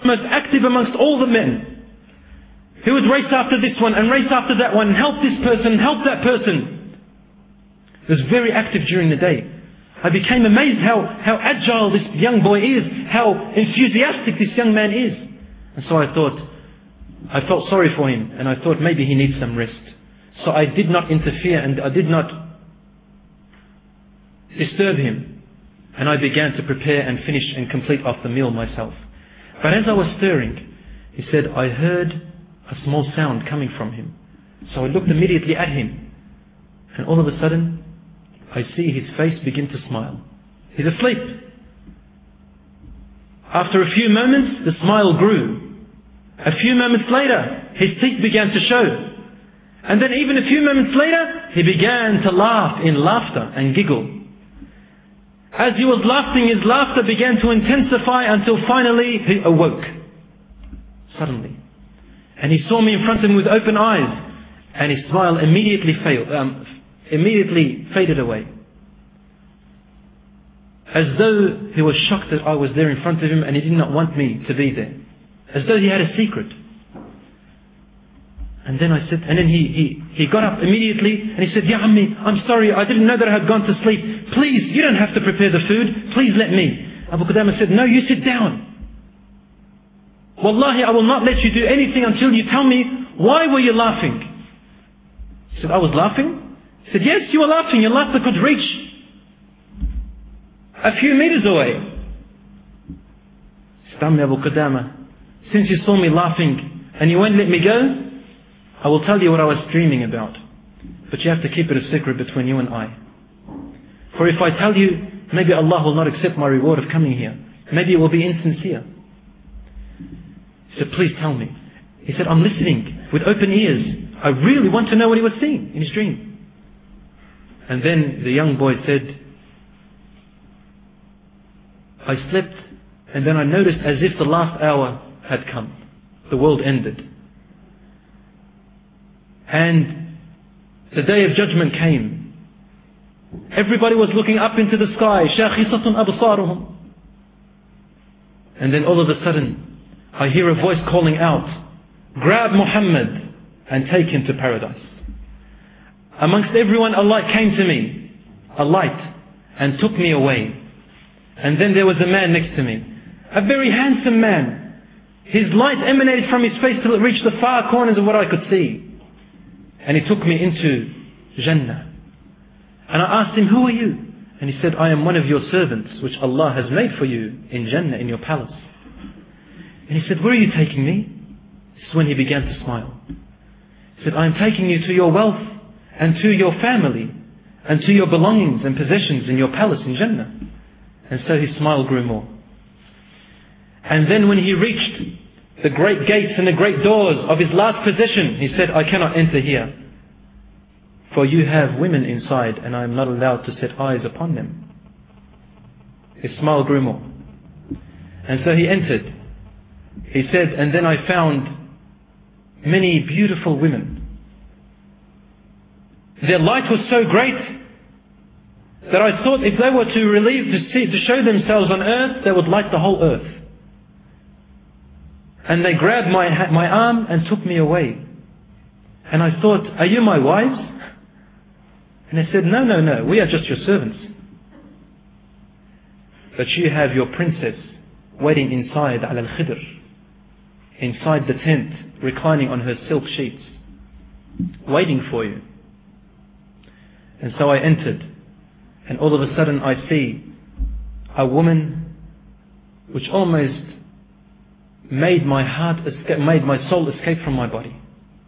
most active amongst all the men. He would race after this one and race after that one, help this person, help that person. He was very active during the day. I became amazed how agile this young boy is, how enthusiastic this young man is. And so I felt sorry for him, and I thought maybe he needs some rest. So I did not interfere and I did not disturb him. And I began to prepare and finish and complete off the meal myself. But as I was stirring, he said, I heard a small sound coming from him. So I looked immediately at him. And all of a sudden, I see his face begin to smile. He's asleep. After a few moments, the smile grew. A few moments later, his teeth began to show. And then even a few moments later, he began to laugh in laughter and giggle. As he was laughing, his laughter began to intensify until finally he awoke. Suddenly. And he saw me in front of him with open eyes. And his smile immediately faded away. As though he was shocked that I was there in front of him and he did not want me to be there. As though he had a secret. And then he got up immediately and he said, Ya Ammi, I'm sorry, I didn't know that I had gone to sleep. Please, you don't have to prepare the food. Please let me. Abu Qudama said, no, you sit down. Wallahi, I will not let you do anything until you tell me, why were you laughing? He said, I was laughing? He said, yes, you were laughing. Your laughter could reach a few meters away. He said, Abu Qudama, since you saw me laughing and you won't let me go, I will tell you what I was dreaming about. But you have to keep it a secret between you and I. For if I tell you, maybe Allah will not accept my reward of coming here. Maybe it will be insincere. He said, please tell me. He said, I'm listening with open ears. I really want to know what he was seeing in his dream. And then the young boy said, I slept and then I noticed as if the last hour had come. The world ended. And the day of judgment came. Everybody was looking up into the sky. شَاخِصَةٌ أَبْصَارُهُمْ. And then all of a sudden, I hear a voice calling out, grab Muhammad and take him to paradise. Amongst everyone, a light came to me. A light. And took me away. And then there was a man next to me. A very handsome man. His light emanated from his face till it reached the far corners of what I could see. And he took me into Jannah. And I asked him, who are you? And he said, I am one of your servants, which Allah has made for you in Jannah, in your palace. And he said, where are you taking me? This is when he began to smile. He said, I am taking you to your wealth and to your family and to your belongings and possessions in your palace in Jannah. And so his smile grew more. And then when he reached the great gates and the great doors of his last possession, he said, I cannot enter here. For you have women inside and I am not allowed to set eyes upon them. His smile grew more. And so he entered. He said, and then I found many beautiful women. Their light was so great that I thought if they were to show themselves on earth, they would light the whole earth. And they grabbed my arm and took me away. And I thought, are you my wives? And they said, no, we are just your servants. But you have your princess waiting inside al-Khidr, inside the tent, reclining on her silk sheets, waiting for you. And so I entered, and all of a sudden I see a woman which almost made my soul escape from my body.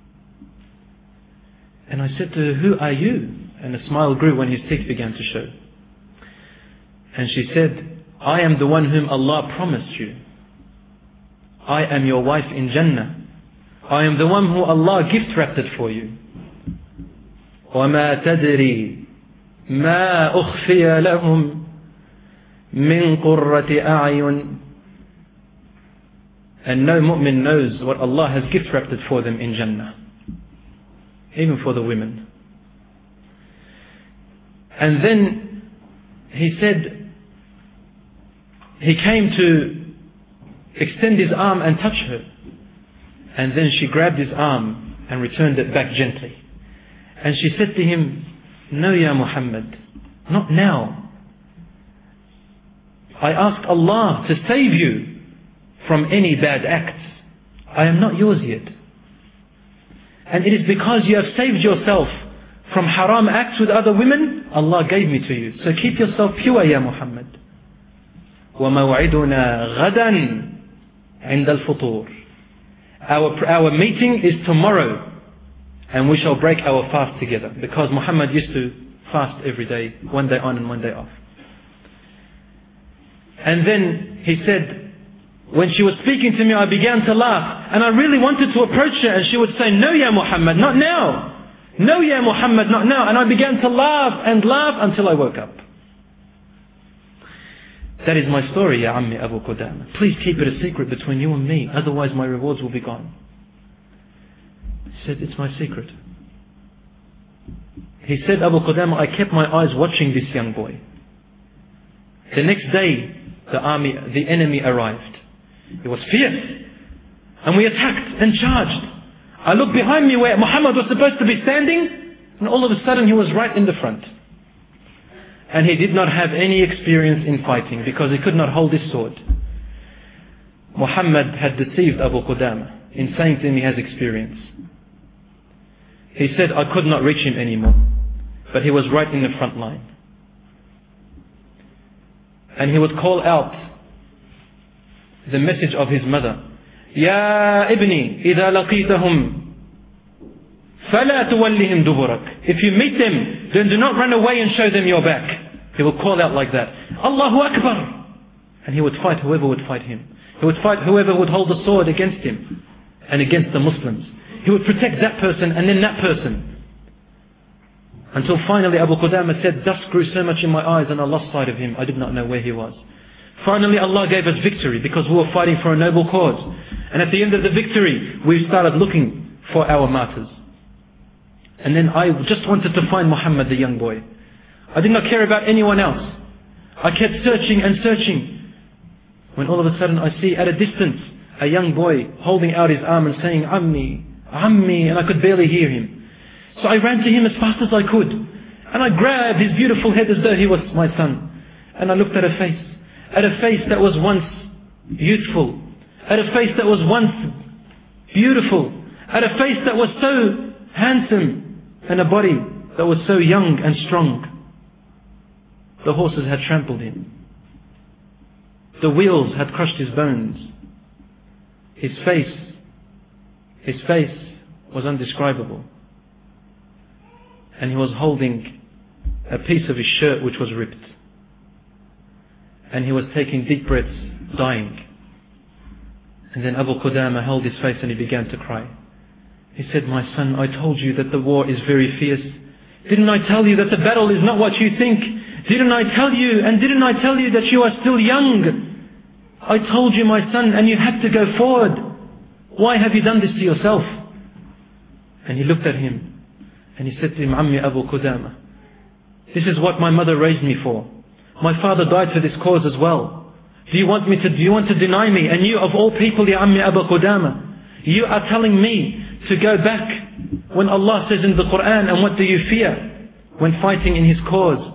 And I said to her, who are you? And a smile grew when his teeth began to show. And she said, I am the one whom Allah promised you. I am your wife in Jannah. I am the one who Allah gift-wrapped it for you. وَمَا تَدْرِي مَا أُخْفِيَ لَهُمْ مِنْ قُرَّةِ أَعْيُنٍ. And no mu'min knows what Allah has gift-wrapped it for them in Jannah. Even for the women. And then he said, he came to extend his arm and touch her. And then she grabbed his arm and returned it back gently. And she said to him, "No, Ya Muhammad, not now. I ask Allah to save you from any bad acts. I am not yours yet. And it is because you have saved yourself from haram acts with other women, Allah gave me to you. So keep yourself pure, Ya Muhammad. وَمَوْعِدُنَا غَدًا عِنْدَ الْفُطُورِ. Our meeting is tomorrow, and we shall break our fast together. Because Muhammad used to fast every day, one day on and one day off. And then he said, when she was speaking to me, I began to laugh. And I really wanted to approach her, and she would say, "No, Ya Muhammad, not now. No, Ya Muhammad, not now." And I began to laugh and laugh until I woke up. That is my story, Ya Ammi Abu Qudama. Please keep it a secret between you and me, otherwise my rewards will be gone. He said, "It's my secret." He said, Abu Qudama, I kept my eyes watching this young boy. The next day, the enemy arrived. It was fierce. And we attacked and charged. I looked behind me where Muhammad was supposed to be standing, and all of a sudden he was right in the front. And he did not have any experience in fighting because he could not hold his sword. Muhammad had deceived Abu Qudama in saying to him he has experience. He said, I could not reach him anymore. But he was right in the front line. And he would call out the message of his mother. Ya ibni, idha laqitahum, fala tuwallihim duburak. If you meet them, then do not run away and show them your back. He would call out like that. Allahu Akbar. And he would fight whoever would fight him. He would fight whoever would hold the sword against him and against the Muslims. He would protect that person and then that person. Until finally Abu Qudama said, dust grew so much in my eyes and I lost sight of him. I did not know where he was. Finally Allah gave us victory because we were fighting for a noble cause. And at the end of the victory, we started looking for our martyrs. And then I just wanted to find Muhammad, the young boy. I did not care about anyone else. I kept searching and searching. When all of a sudden I see at a distance a young boy holding out his arm and saying, Ammi, Ammi, and I could barely hear him. So I ran to him as fast as I could. And I grabbed his beautiful head as though he was my son. And I looked at a face. At a face that was once youthful. At a face that was once beautiful. At a face that was so handsome. And a body that was so young and strong. The horses had trampled him. The wheels had crushed his bones. His face was indescribable. And he was holding a piece of his shirt which was ripped. And he was taking deep breaths, dying. And then Abu Qudama held his face and he began to cry. He said, my son, I told you that the war is very fierce. Didn't I tell you that the battle is not what you think? Didn't I tell you that you are still young? I told you, my son, and you had to go forward. Why have you done this to yourself? And he looked at him and he said to him, Ammi Abu Qudama, this is what my mother raised me for. My father died for this cause as well. Do you want to deny me? And you of all people, Ya Ammi Abu Qudama, you are telling me to go back when Allah says in the Quran, and what do you fear when fighting in His cause?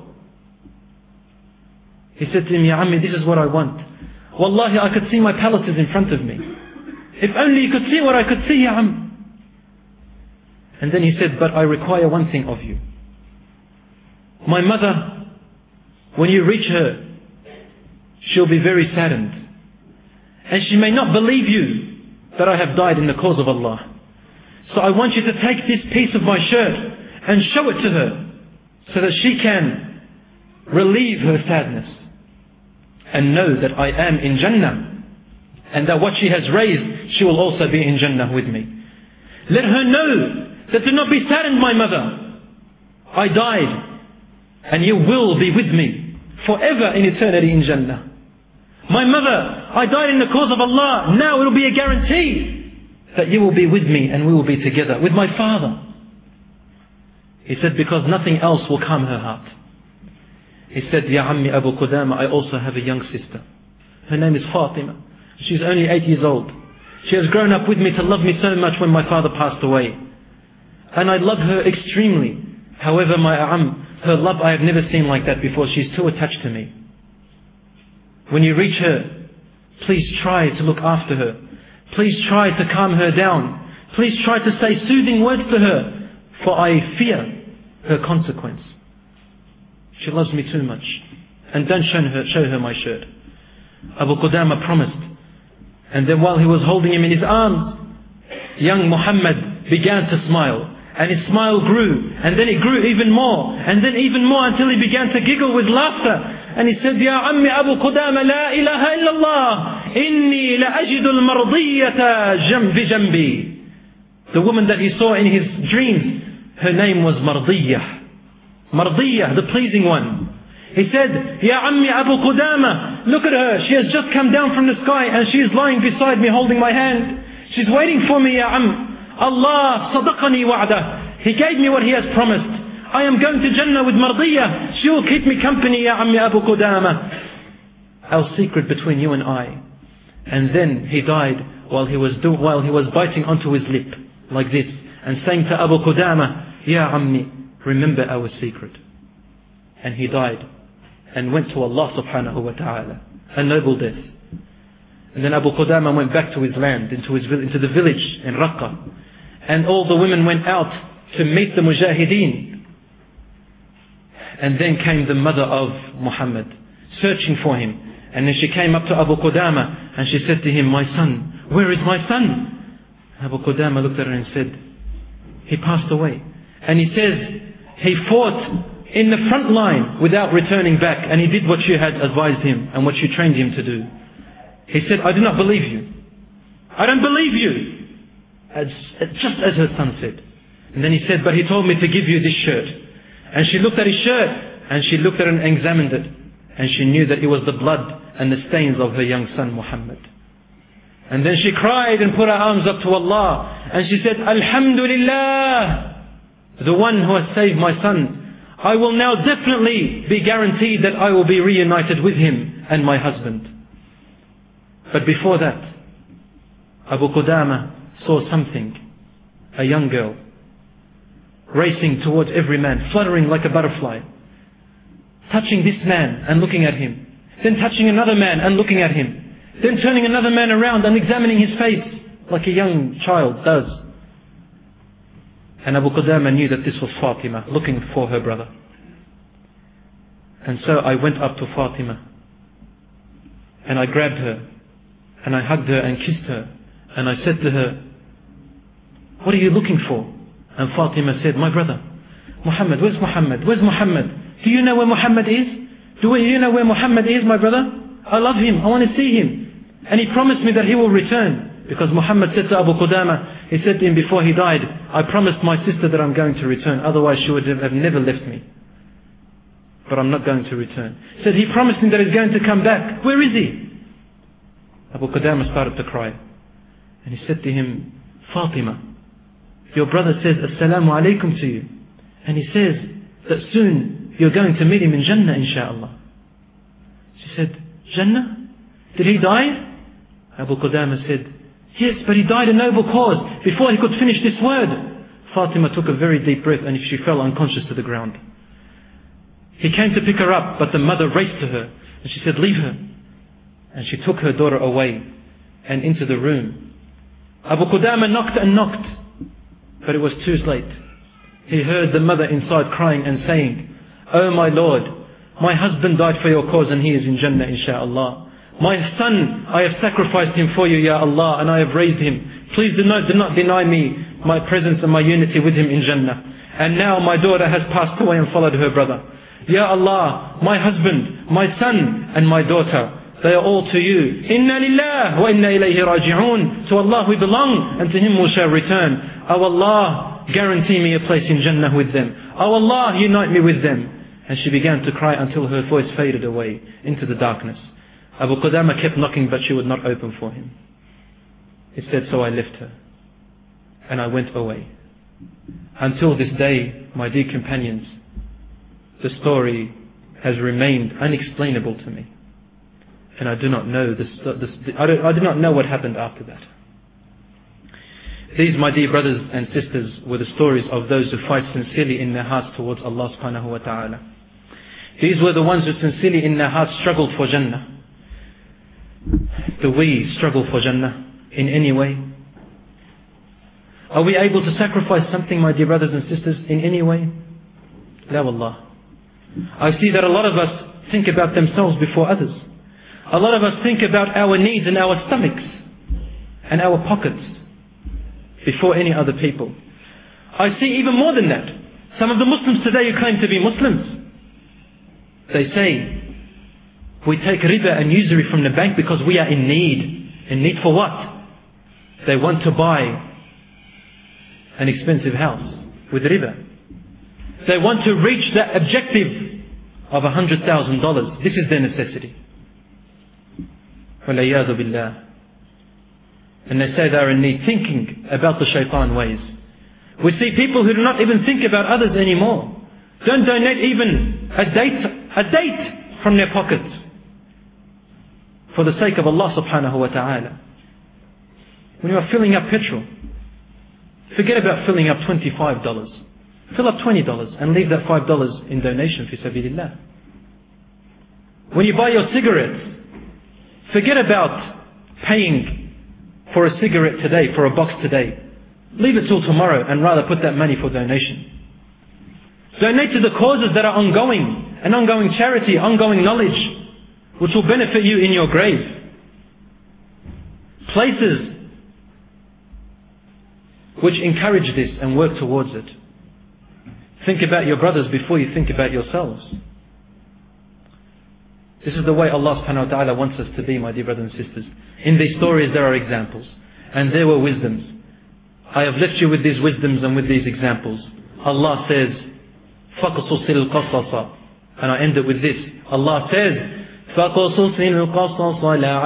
He said to him, Ya Ammi, this is what I want. Wallahi, I could see my palaces in front of me. If only you could see what I could see, Ya Am. And then he said, but I require one thing of you. My mother, when you reach her, she'll be very saddened. And she may not believe you that I have died in the cause of Allah. So I want you to take this piece of my shirt and show it to her so that she can relieve her sadness and know that I am in Jannah and that what she has raised, she will also be in Jannah with me. Let her know that do not be saddened, my mother. I died and you will be with me forever in eternity in Jannah. My mother, I died in the cause of Allah. Now it will be a guarantee that you will be with me and we will be together with my father. He said, because nothing else will calm her heart. He said, Ya Ammi Abu Qudama, I also have a young sister. Her name is Fatima. She's only 8 years old. She has grown up with me to love me so much when my father passed away. And I love her extremely. However, her love I have never seen like that before. She's too attached to me. When you reach her, please try to look after her. Please try to calm her down. Please try to say soothing words to her, for I fear her consequence. She loves me too much. And don't show her my shirt. Abu Qudama promised. And then while he was holding him in his arms, young Muhammad began to smile. And his smile grew. And then it grew even more. And then even more until he began to giggle with laughter. And he said, Ya Ammi Abu Qudama, la ilaha illallah. Inni la ajidu al-mardiyata jambi jambi. The woman that he saw in his dreams, her name was Mardiyah. Mardiyah, the pleasing one. He said, Ya Ammi Abu Qudama, look at her. She has just come down from the sky and she is lying beside me holding my hand. She's waiting for me, Ya Am. Allah sadaqani wa'dah. He gave me what He has promised. I am going to Jannah with Mardiyah. She will keep me company, Ya Ammi Abu Qudama. Our secret between you and I. And then he died while he was biting onto his lip like this and saying to Abu Qudama, Ya Ammi, remember our secret. And he died and went to Allah subhanahu wa ta'ala. A noble death. And then Abu Qudama went back to his land, into the village in Raqqa. And all the women went out to meet the Mujahideen. And then came the mother of Muhammad, searching for him. And then she came up to Abu Qudama and she said to him, my son, where is my son? Abu Qudama looked at her and said, he passed away. And he says, he fought in the front line without returning back. And he did what you had advised him and what you trained him to do. He said, I do not believe you. I don't believe you. Just as her son said. And then he said, but he told me to give you this shirt. And she looked at his shirt and she looked at it and examined it. And she knew that it was the blood and the stains of her young son Muhammad. And then she cried and put her arms up to Allah. And she said, Alhamdulillah, the one who has saved my son. I will now definitely be guaranteed that I will be reunited with him and my husband. But before that, Abu Qudama saw something. A young girl racing towards every man, fluttering like a butterfly, touching this man and looking at him, then touching another man and looking at him, then turning another man around and examining his face like a young child does. And Abu Qudama knew that this was Fatima looking for her brother. And so I went up to Fatima and I grabbed her and I hugged her and kissed her and I said to her, what are you looking for? And Fatima said, my brother Muhammad. Where's Muhammad? Where's Muhammad? Do you know where Muhammad is? Do you know where Muhammad is, my brother? I love him. I want to see him. And he promised me that he will return. Because Muhammad said to Abu Qudama, he said to him before he died, I promised my sister that I'm going to return. Otherwise she would have never left me. But I'm not going to return. He said he promised him that he's going to come back. Where is he? Abu Qudama started to cry. And he said to him, Fatima, your brother says Assalamu alaikum to you. And he says that soon you're going to meet him in Jannah, inshaAllah. She said, Jannah? Did he die? Abu Qudama said, yes, but he died a noble cause before he could finish this word. Fatima took a very deep breath and she fell unconscious to the ground. He came to pick her up, but the mother raced to her and she said, leave her. And she took her daughter away and into the room. Abu Qudama knocked and knocked, but it was too late. He heard the mother inside crying and saying, oh my Lord, my husband died for your cause and he is in Jannah, inshaAllah. My son, I have sacrificed him for you, Ya Allah, and I have raised him. Please do not deny me my presence and my unity with him in Jannah. And now my daughter has passed away and followed her brother. Ya Allah, my husband, my son, and my daughter, they are all to you. Inna lillah wa inna ilayhi raji'un. To Allah we belong, and to Him we shall return. Oh Allah, guarantee me a place in Jannah with them. Oh Allah, unite me with them. And she began to cry until her voice faded away into the darkness. Abu Qudama kept knocking, but she would not open for him. He said, so I left her and I went away. Until this day, my dear companions, the story has remained unexplainable to me. And I do not know I do not know what happened after that. These, my dear brothers and sisters, were the stories of those who fight sincerely in their hearts towards Allah subhanahu wa ta'ala. These were the ones who sincerely in their hearts struggled for Jannah. Do we struggle for Jannah in any way? Are we able to sacrifice something, my dear brothers and sisters, in any way? La wallah. I see that a lot of us think about themselves before others. A lot of us think about our needs and our stomachs and our pockets before any other people. I see even more than that. Some of the Muslims today who claim to be Muslims, they say, we take riba and usury from the bank because we are in need. In need for what? They want to buy an expensive house with riba. They want to reach that objective of $100,000. This is their necessity. وَالْعِيَاذُ بِاللَّهِ. And they say they are in need, thinking about the shaitan ways. We see people who do not even think about others anymore. Don't donate even a date from their pockets for the sake of Allah subhanahu wa ta'ala. When you are filling up petrol, forget about filling up $25. Fill up $20 and leave that $5 in donation fi sabilillah. When you buy your cigarettes, forget about paying for a cigarette today, for a box today. Leave it till tomorrow and rather put that money for donation. Donate to the causes that are ongoing, an ongoing charity, ongoing knowledge, which will benefit you in your grave. Places which encourage this and work towards it. Think about your brothers before you think about yourselves. This is the way Allah subhanahu wa ta'ala wants us to be, my dear brothers and sisters. In these stories there are examples, and there were wisdoms. I have left you with these wisdoms and with these examples. Allah says, فَقْصُصِ الْقَصَصَ. And I end it with this. Allah says, فَقْصُصِ الْقَصَصَ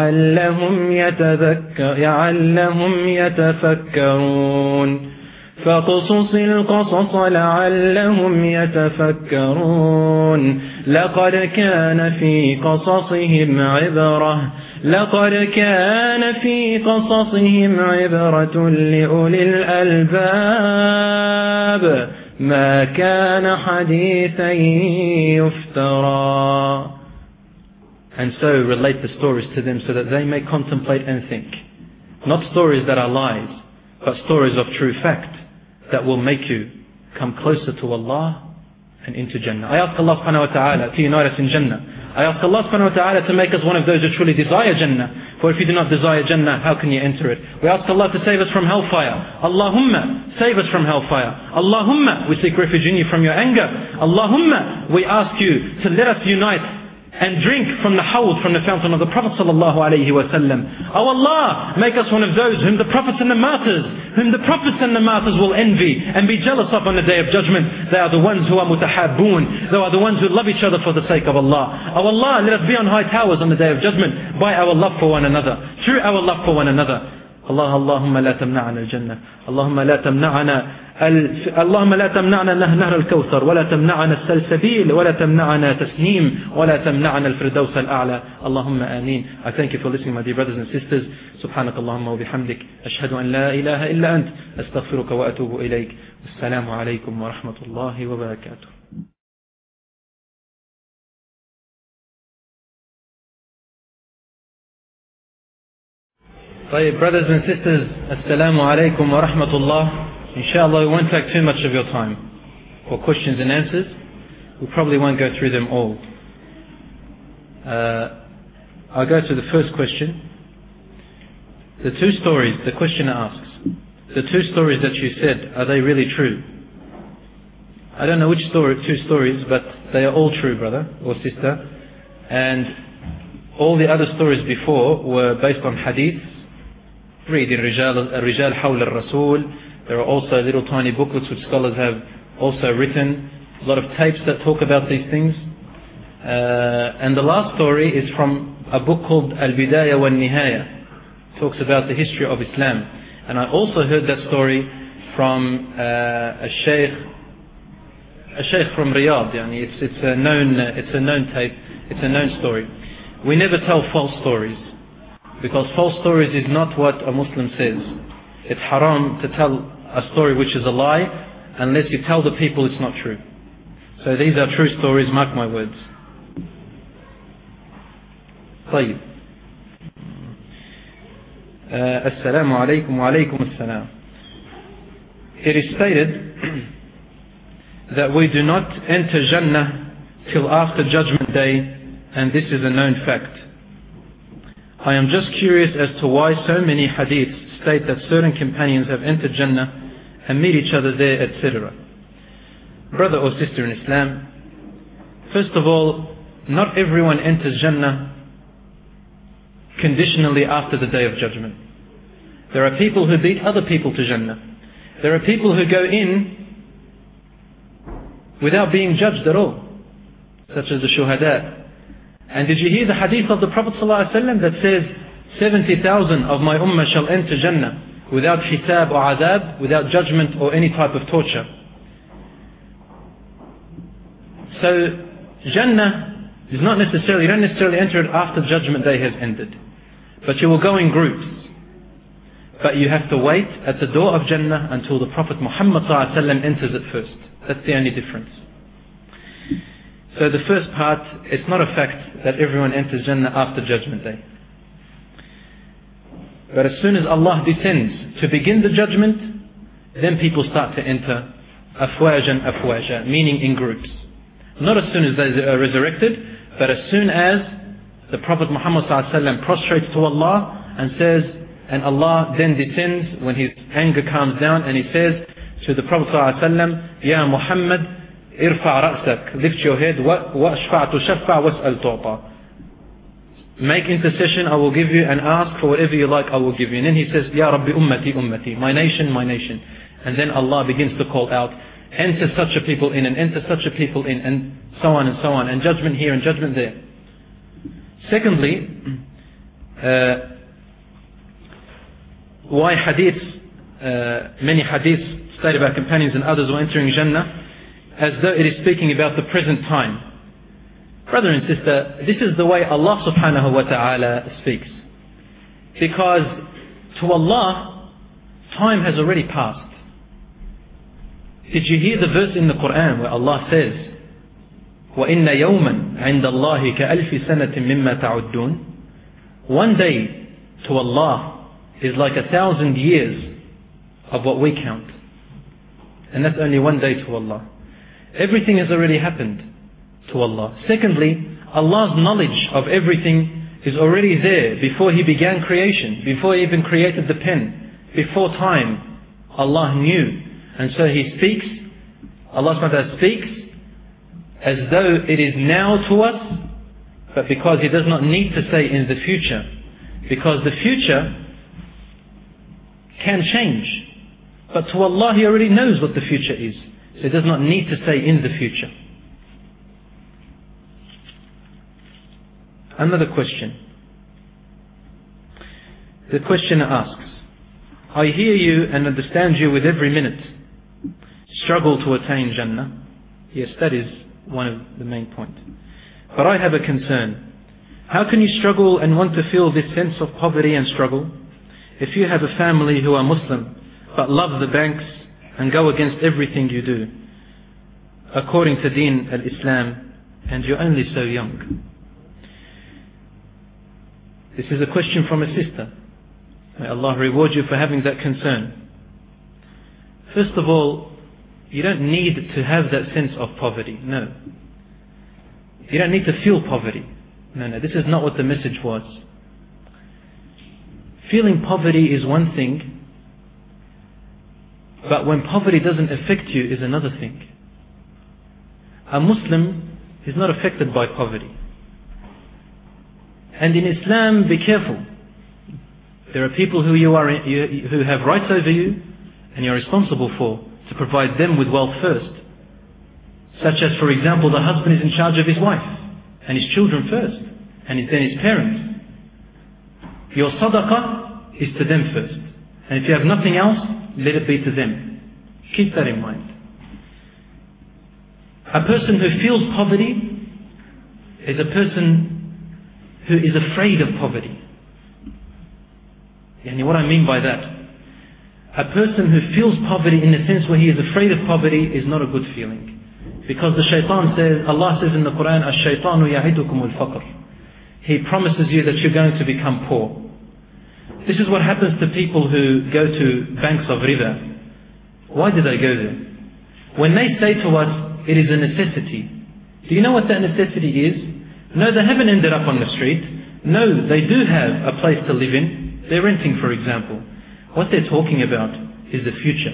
لَعَلَّهُمْ يَتَفَكَّرُونَ فَقْصُصِ الْقَصَصَ لَعَلَّهُمْ يَتَفَكَّرُونَ لَقَدْ كَانَ فِي قَصَصِهِمْ عِبْرَةٌ لَقَدْ كَانَ فِي قَصَصِهِمْ عِبْرَةٌ لِأُولِي الْأَلْبَابِ مَا كَانَ حَدِيثًا يُفْتَرَى. And so relate the stories to them so that they may contemplate and think. Not stories that are lies, but stories of true fact that will make you come closer to Allah and into Jannah. I ask Allah subhanahu wa ta'ala to unite us in Jannah. I ask Allah subhanahu wa ta'ala to make us one of those who truly desire Jannah. For if you do not desire Jannah, how can you enter it? We ask Allah to save us from hellfire. Allahumma, save us from hellfire. Allahumma, we seek refuge in you from your anger. Allahumma, we ask you to let us unite and drink from the hawd, from the fountain of the Prophet sallallahu alayhi wa sallam. Oh Allah, make us one of those whom the prophets and the martyrs will envy and be jealous of on the day of judgment. They are the ones who are mutahabboon. They are the ones who love each other for the sake of Allah. Oh Allah, let us be on high towers on the day of judgment by our love for one another, through our love for one another. Allahumma la tamna'ana al-jannah. Allahumma la tamna'ana اللهم لا تمنعنا نهر الكوثر ولا تمنعنا السلسبيل ولا تمنعنا تسنيم ولا تمنعنا الفردوس الأعلى اللهم آمين. I thank you for listening, my dear brothers and sisters. سبحانك اللهم وبحمدك أشهد أن لا إله إلا أنت أستغفرك وأتوب إليك. السلام عليكم ورحمة الله وبركاته. طيب, brothers and sisters, Assalamu alaikum wa rahmatullah. Inshallah, we won't take too much of your time for questions and answers. We probably won't go through them all. I'll go to the first question. The two stories, the questioner asks, the two stories that you said, are they really true? I don't know which two stories, but they are all true, brother or sister. And all the other stories before were based on hadith. Read in Rijal Hawl al-Rasul. There are also little tiny booklets which scholars have also written. A lot of tapes that talk about these things. And the last story is from a book called Al-Bidayah wa Nihaya. It talks about the history of Islam. And I also heard that story from a sheikh from Riyadh. It's a known tape. It's a known story. we never tell false stories, because false stories is not what a Muslim says. It's haram to tell a story which is a lie unless you tell the people it's not true. So these are true stories, mark my words. طيب. Assalamu alaikum wa alaikum assalam. It is stated that we do not enter Jannah till after Judgment Day, and this is a known fact. I am just curious as to why so many hadiths state that certain companions have entered Jannah and meet each other there, etc. Brother or sister in Islam, first of all, not everyone enters Jannah conditionally after the Day of Judgment. There are people who beat other people to Jannah. There are people who go in without being judged at all, such as the shuhada. And did you hear the hadith of the Prophet ﷺ that says 70,000 of my ummah shall enter Jannah without hisab or adab, without judgment or any type of torture? So Jannah is not necessarily, you don't necessarily enter it after Judgment Day has ended, but you will go in groups. But you have to wait at the door of Jannah until the Prophet Muhammad ﷺ enters it first. That's the only difference. So the first part, it's not a fact that everyone enters Jannah after Judgment Day. But as soon as Allah descends to begin the judgment, then people start to enter afwajan afwaja, meaning in groups. Not as soon as they are resurrected, but as soon as the Prophet Muhammad ﷺ prostrates to Allah and says, and Allah then descends when his anger calms down, and he says to the Prophet ﷺ, Ya Muhammad, irfa' ra'sak, lift your head, wa'ashfa' tushaffa' was'al tu'ta. Make intercession, I will give you, and ask for whatever you like, I will give you. And then he says, Ya Rabbi ummati ummati, my nation, my nation. And then Allah begins to call out, enter such a people in, and enter such a people in, and so on and so on, and judgment here and judgment there. Secondly, why hadiths, many hadiths state about companions and others who are entering Jannah as though it is speaking about the present time. Brother and sister, this is the way Allah subhanahu wa ta'ala speaks. Because to Allah, time has already passed. Did you hear the verse in the Quran where Allah says, وَإِنَّ يَوْمًا عِنْدَ اللَّهِ كَأَلْفِ سَنَةٍ مِمَّا تَعُدُّونَ. One day to Allah is like 1,000 years of what we count. And that's only one day to Allah. Everything has already happened to Allah. Secondly, Allah's knowledge of everything is already there before He began creation, before He even created the pen, before time. Allah knew. And so He speaks, Allah subhanahu wa ta'ala speaks as though it is now to us, but because He does not need to say in the future. Because the future can change. But to Allah, He already knows what the future is. So He does not need to say in the future. Another question. The questioner asks, I hear you and understand you with every minute. Struggle to attain Jannah. Yes, that is one of the main points. But I have a concern. How can you struggle and want to feel this sense of poverty and struggle if you have a family who are Muslim but love the banks and go against everything you do according to Deen al-Islam, and you're only so young? This is a question from a sister. May Allah reward you for having that concern. First of all, you don't need to have that sense of poverty. No. You don't need to feel poverty. No, this is not what the message was. Feeling poverty is one thing, but when poverty doesn't affect you is another thing. A Muslim is not affected by poverty. And in Islam, be careful. There are people who who have rights over you and you're responsible for, to provide them with wealth first. Such as, for example, the husband is in charge of his wife and his children first, and then his parents. Your sadaqah is to them first. And if you have nothing else, let it be to them. Keep that in mind. A person who feels poverty is a person who is afraid of poverty. And what I mean by that, a person who feels poverty in the sense where he is afraid of poverty is not a good feeling. Because the shaitan says, Allah says in the Quran, "Ash-shaytanu ya'idukum al-faqr." He promises you that you're going to become poor. This is what happens to people who go to banks of riba. Why do they go there? When they say to us, it is a necessity. Do you know what that necessity is? No, they haven't ended up on the street. No, they do have a place to live in. They're renting, for example. What they're talking about is the future.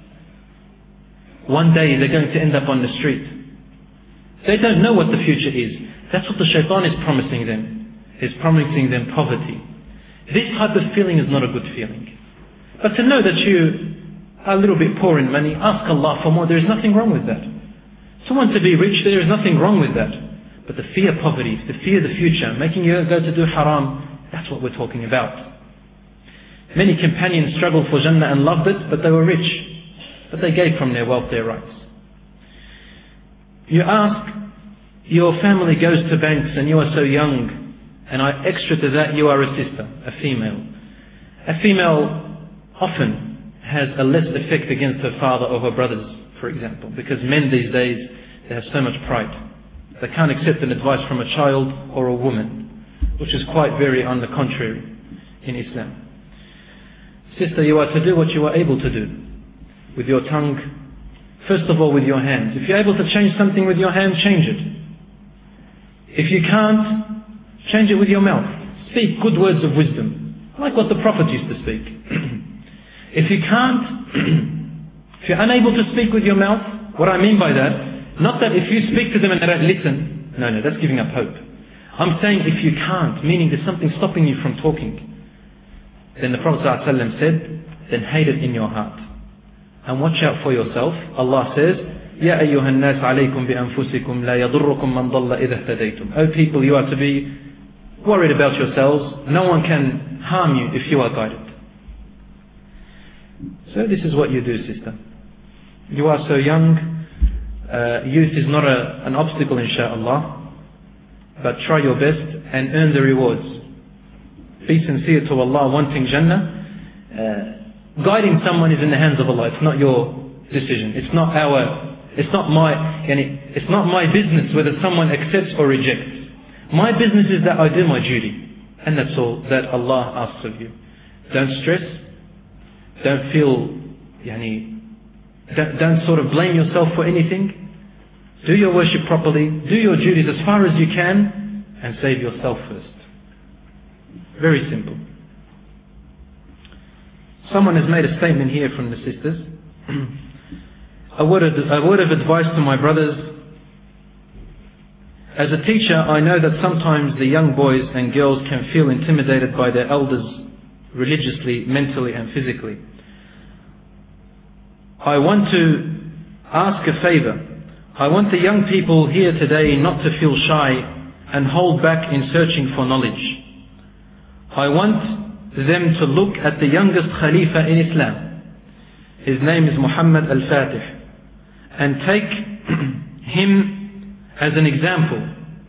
One day they're going to end up on the street. They don't know what the future is. That's what the shaitan is promising them. He's promising them poverty. This type of feeling is not a good feeling. But to know that you are a little bit poor in money, ask Allah for more. There is nothing wrong with that. To want to be rich, there is nothing wrong with that. But the fear of poverty, the fear of the future, making you go to do haram, that's what we're talking about. Many companions struggled for Jannah and loved it, but they were rich. But they gave from their wealth their rights. You ask, your family goes to banks and you are so young, and extra to that, you are a sister, a female. A female often has a less effect against her father or her brothers, for example, because men these days, they have so much pride. They can't accept an advice from a child or a woman, which is quite very on the contrary in Islam. Sister, you are to do what you are able to do with your tongue. First of all, with your hands. If you're able to change something with your hand, change it. If you can't, change it with your mouth. Speak good words of wisdom, like what the Prophet used to speak. If you can't, if you're unable to speak with your mouth, what I mean by that, not that if you speak to them and they don't listen, no, that's giving up hope. I'm saying if you can't, meaning there's something stopping you from talking, then the Prophet ﷺ said, then hate it in your heart. And watch out for yourself. Allah says, يَا أَيُّهَا النَّاسَ عَلَيْكُمْ بِأَنفُسِكُمْ لَا يَضُرُّكُمْ مَنْ ضَلَّ إِذَا اهْتَدَيْتُمْ. O people, you are to be worried about yourselves. No one can harm you if you are guided. So this is what you do, sister. You are so young. Youth is not an obstacle, inshaAllah. But try your best and earn the rewards. Be sincere to Allah, wanting Jannah. Guiding someone is in the hands of Allah. It's not your decision. It's not my business whether someone accepts or rejects. My business is that I do my duty. And that's all that Allah asks of you. Don't stress. Don't feel, don't sort of blame yourself for anything. Do your worship properly. Do your duties as far as you can. And save yourself first. Very simple. Someone has made a statement here from the sisters. A word of advice to my brothers. As a teacher, I know that sometimes the young boys and girls can feel intimidated by their elders religiously, mentally and physically. I want to ask a favor. I want the young people here today not to feel shy and hold back in searching for knowledge. I want them to look at the youngest Khalifa in Islam. His name is Muhammad al-Fatih. And take him as an example.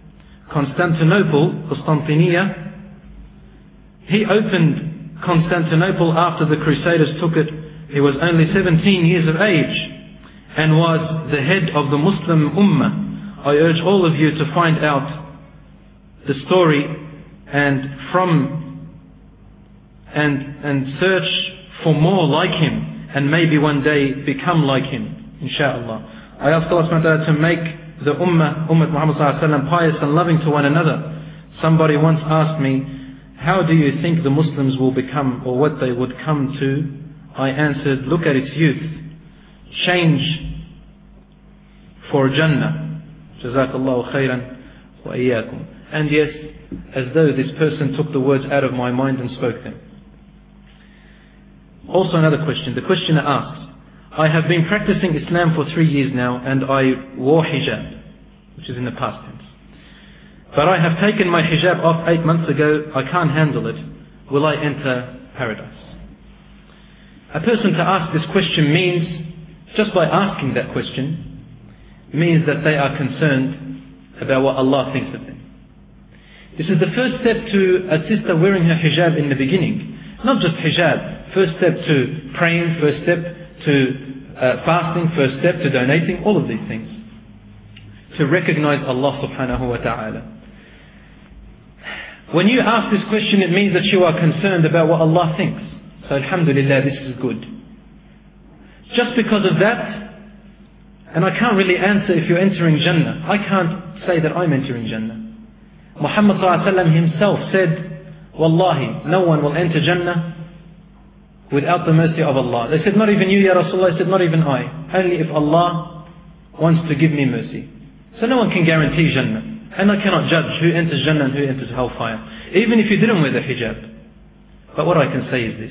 Constantinople, he opened Constantinople after the Crusaders took it. He was only 17 years of age and was the head of the Muslim Ummah. I urge all of you to find out the story and search for more like him, and maybe one day become like him, inshaAllah. I ask Allah subhanahu wa ta'ala to make the Ummah Muhammad sallallahu alaihi wasallam pious and loving to one another. Somebody once asked me, how do you think the Muslims will become, or what they would come to? I answered, look at its youth. Change for Jannah. Jazakallahu khairan wa iyyakum. And yes, as though this person took the words out of my mind and spoke them. Also another question. The questioner asks, I have been practicing Islam for 3 years now and I wore hijab, which is in the past tense. But I have taken my hijab off 8 months ago. I can't handle it. Will I enter paradise? A person to ask this question means, just by asking that question, means that they are concerned about what Allah thinks of them. This is the first step to a sister wearing her hijab in the beginning. Not just hijab. First step to praying, first step to fasting, first step to donating, all of these things. To recognize Allah subhanahu wa ta'ala. When you ask this question, it means that you are concerned about what Allah thinks. So alhamdulillah, this is good. Just because of that, and I can't really answer if you're entering Jannah. I can't say that I'm entering Jannah. Muhammad himself said, Wallahi, no one will enter Jannah without the mercy of Allah. They said, not even you, Ya Rasulullah. I said, not even I. Only if Allah wants to give me mercy. So no one can guarantee Jannah. And I cannot judge who enters Jannah and who enters hellfire. Even if you didn't wear the hijab. But what I can say is this.